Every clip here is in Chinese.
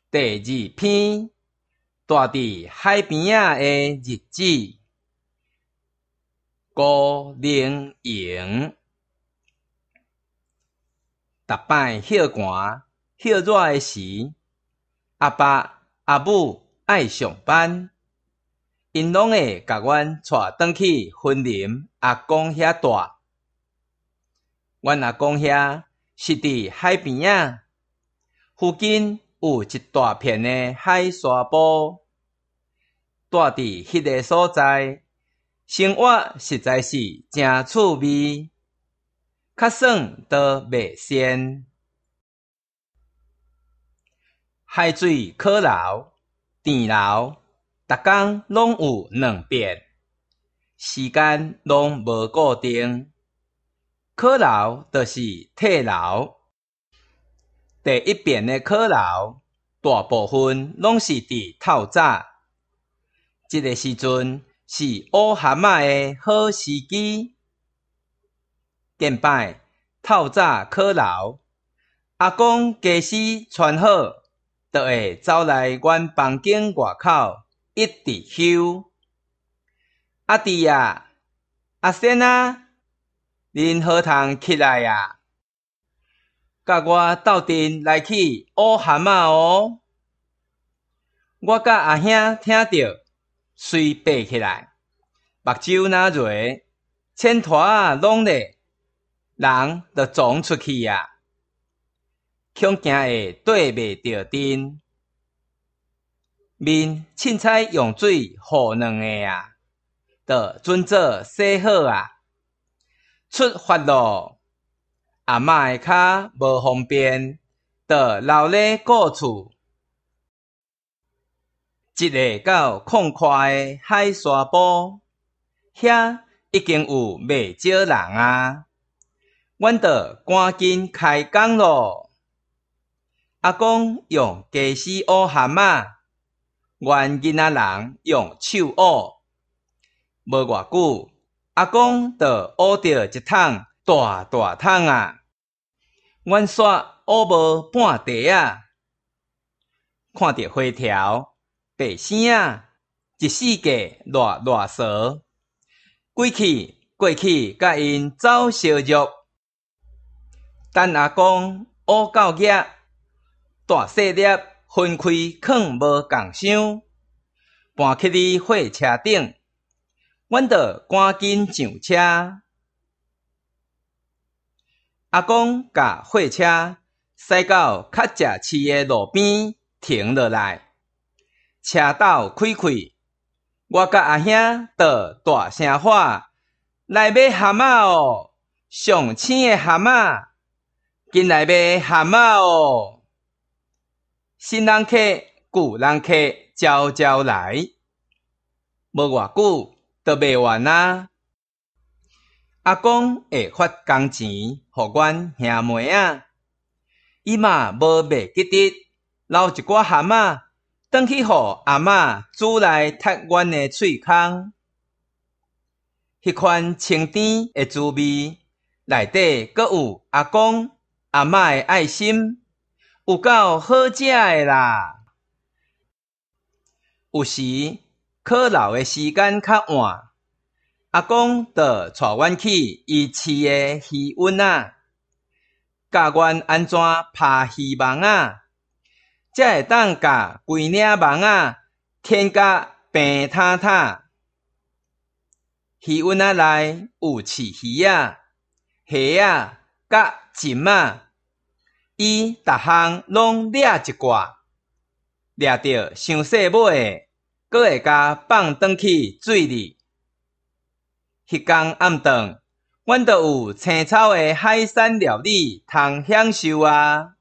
第2篇，住伫海边仔的日子。孤零营，逐摆歇寒、歇热的时，阿爸阿母爱上班，因拢会甲阮带转去森林阿公遐住。阮阿公遐是伫海边仔，附近有一大片的海沙坡。住伫迄个所在，生活实在是真趣味，较算都袂仙。海水可流、电流，逐工拢有2遍，时间拢无固定。可流就是退流，第1遍的可流，大部分拢是伫透早。这个时阵是乌蛤蟆的好时机。见摆透早可流，阿公家私穿好，就会走来阮房间外口，一直休。阿弟啊，阿仙啊，恁好通起来啊！甲我斗阵来去乌蛤蟆哦！我甲阿兄听着，随爬起来，目睭若热，穿拖仔拢咧，人就撞出去啊！恐惊会缀袂着阵，面凊彩用水糊两下啊，就准做洗好啊！出发咯！阿嬷的脚无方便，就留咧故厝。一个到旷阔的海沙坡，遐已经有袂少人啊。阮就赶紧开工咯。阿公用家私乌蛤蟆，阮囡仔人用手乌。无偌久，阿公就乌着一桶大大桶啊！阮煞乌无半地啊！看着花条、白生啊，一世界热趖，过去，甲因走相约。等阿公乌到额，大细粒分开囥无共箱，搬去哩货车顶，阮就赶紧上车。阿公甲货车驶到较食市的路边停落来，车斗开，我甲阿兄就大声喊：“来买蛤蟆哦！上青的蛤蟆，紧来买蛤蟆哦！”新人客、旧人客招来，无偌久就卖完啊！阿公会发工钱，互阮兄妹仔，伊嘛无卖记得，留一寡蛤蟆，转去互阿嬷煮来踢阮的喙孔。迄款清甜的滋味，内底阁有阿公阿嬷的爱心，有够好食的啦！有时可流的时间较晚，阿公就带阮去伊饲的鱼温仔，教阮安怎拍鱼网仔，才会当甲规领网仔填甲平坦坦。鱼温仔内有饲鱼仔、虾仔、甲蟳仔，伊逐项拢掠一挂，掠着伤细尾的，阁会甲放转去水里。迄天暗顿，阮就有青草的海产料理通享受啊！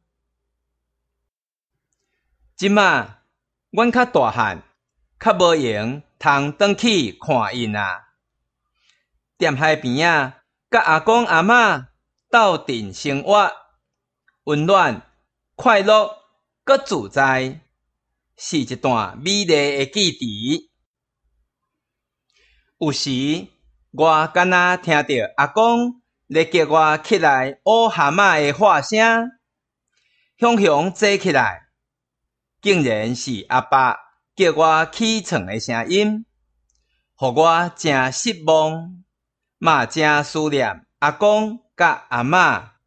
即马阮较大汉，较无闲通转去看因啊。踮海边仔，甲阿公阿嬷斗阵生活，温暖、快乐，阁自在，是一段美丽的记忆。有时，我敢若听着阿公咧叫我起来乌蛤蟆的喊声，雄雄坐起来， 竟然是阿爸叫我起床的声音，互我真失望，嘛真思念阿公甲阿嬷